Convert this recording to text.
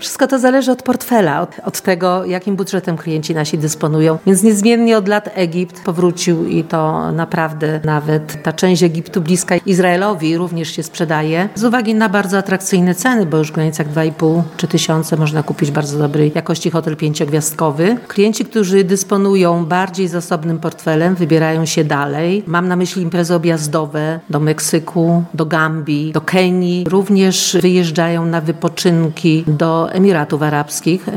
Wszystko to zależy od portfela, od tego, jakim budżetem klienci nasi dysponują. Więc niezmiennie od lat Egipt powrócił i to naprawdę nawet ta część Egiptu bliska Izraelowi również się sprzedaje. Z uwagi na bardzo atrakcyjne ceny, bo już w granicach 2,5 czy 1000 można kupić bardzo dobrej jakości hotel 5-gwiazdkowy. Klienci, którzy dysponują bardziej zasobnym portfelem, wybierają się dalej. Mam na myśli imprezy objazdowe do Meksyku, do Gambii, do Kenii. Również wyjeżdżają na wypoczynki do Emiratów Arabskich.